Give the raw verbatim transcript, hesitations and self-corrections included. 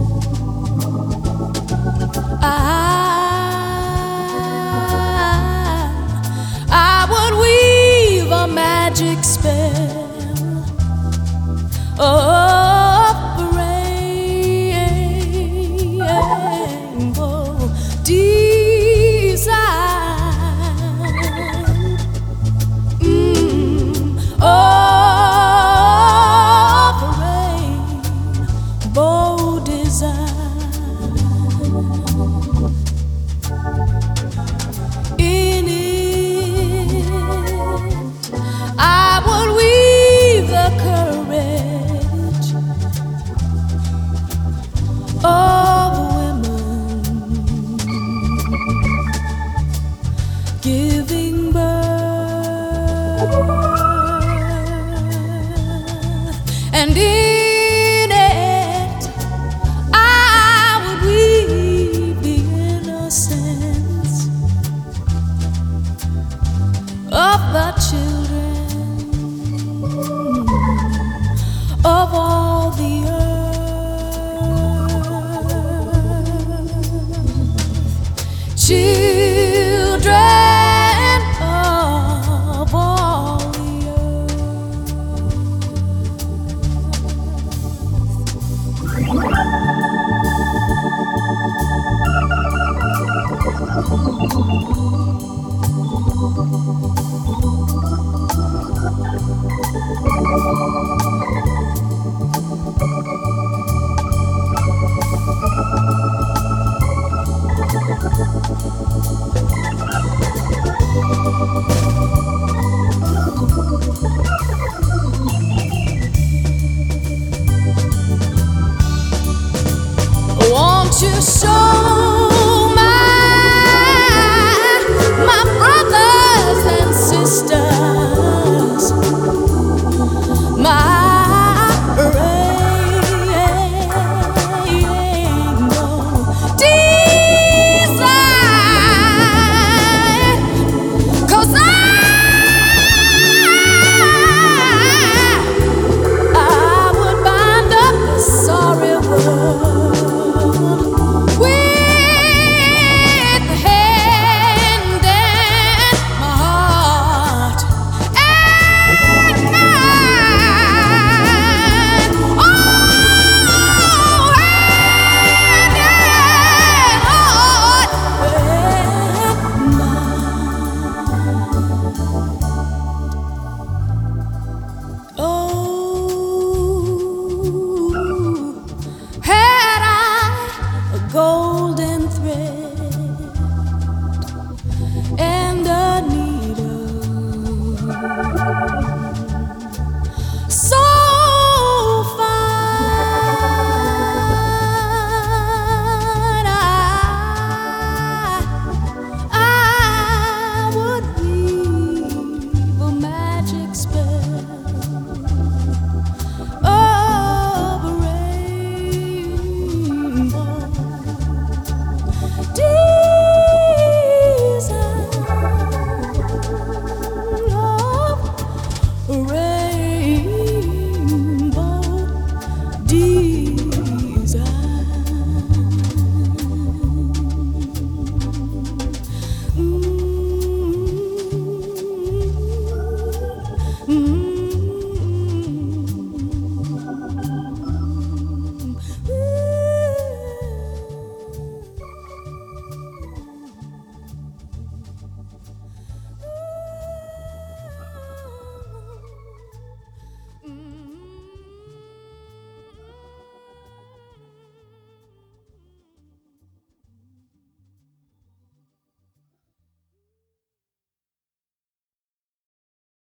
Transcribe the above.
I, I would weave a magic spell of rainbow design, mm, of rainbow design. In it, I would weave the courage of women giving birth, and in it I would weave the innocence of the children of all the earth, children of all the won't you show my, my brothers and sisters my rainbow design, 'cause I, I would bind up this sorry world with the hand and my heart and mind. Oh, hand and heart and mind. Oh, had I a golden thread